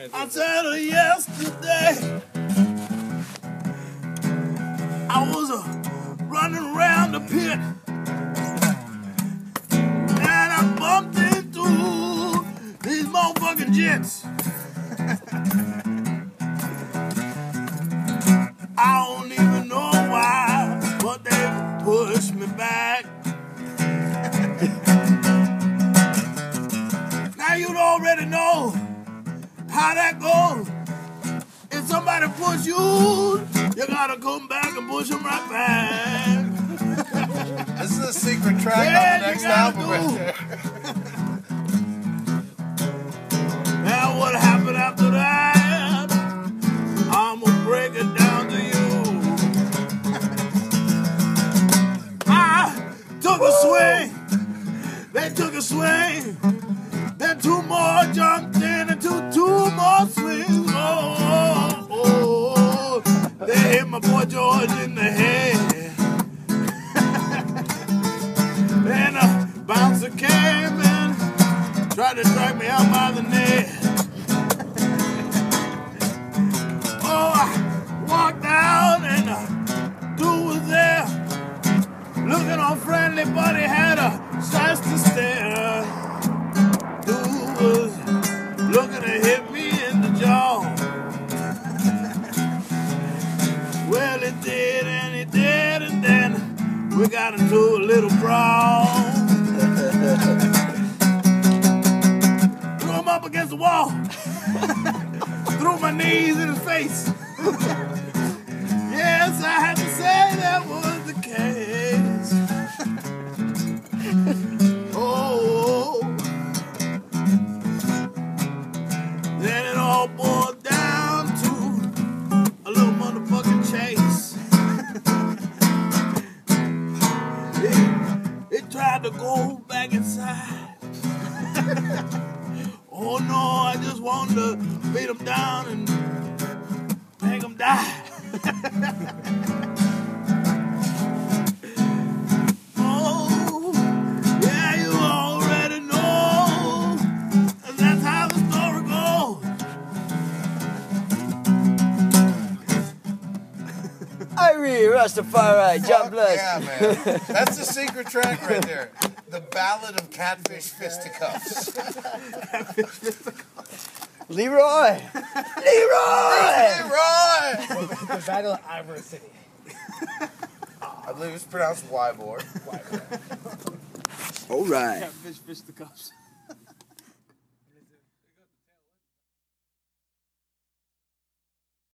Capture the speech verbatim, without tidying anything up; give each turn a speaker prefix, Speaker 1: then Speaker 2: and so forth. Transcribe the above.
Speaker 1: I said uh, yesterday I was uh, running around the pit and I bumped into these motherfucking jets. I don't even know why, but they pushed me back. Now you already know how that goes. If somebody push you, you gotta come back and push them right back.
Speaker 2: This is a secret track
Speaker 1: Yeah,
Speaker 2: on the next
Speaker 1: you gotta
Speaker 2: album
Speaker 1: do.
Speaker 2: right there.
Speaker 1: Now what happened after that? I'ma break it down to you. I took a swing. They took a swing. Then two more jumped in and two, two more swings. Oh, oh, oh. They hit my boy George in the head. Then a bouncer came and tried to drag me out by the neck. Oh, I walked out and a dude was there, looking all friendly, but he had a size to stare. Dude was looking to hit me in the jaw. Well, he did and he did, and then we got into a little brawl. Threw him up against the wall. Threw my knees in his face. Yes, I had to say that was the case. Oh, then it all boiled down to a little motherfucking chase. it, it tried to go back inside. Oh no, I just wanted to beat him down and make him die. Oh, yeah, you already know. That's how the story goes.
Speaker 3: Irie Rastafari, God bless.
Speaker 2: Yeah, man. That's the secret track right there. The Ballad of Catfish Fisticuffs.
Speaker 3: Leroy! Leroy!
Speaker 2: Leroy!
Speaker 4: The Battle of Ivor City.
Speaker 2: I believe it's pronounced Ybor.
Speaker 3: All right.
Speaker 1: Catfish fish the cups.